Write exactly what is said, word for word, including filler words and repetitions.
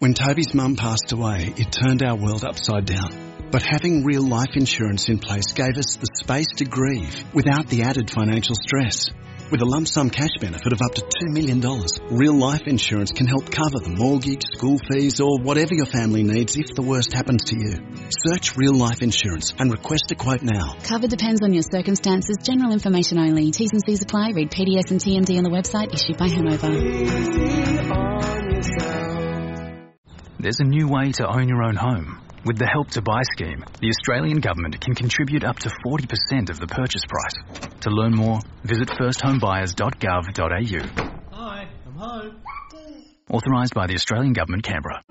When Toby's mum passed away, it turned our world upside down. But having real life insurance in place gave us the space to grieve without the added financial stress. With a lump sum cash benefit of up to two million dollars, real life insurance can help cover the mortgage, school fees or whatever your family needs if the worst happens to you. Search real life insurance and request a quote now. Cover depends on your circumstances. General information only. T's and C's apply. Read P D S and T M D on the website issued by Hanover. There's a new way to own your own home. With the Help to Buy scheme, the Australian government can contribute up to forty percent of the purchase price. To learn more, visit first home buyers dot gov dot a u. Hi, I'm home. Authorised by the Australian Government, Canberra.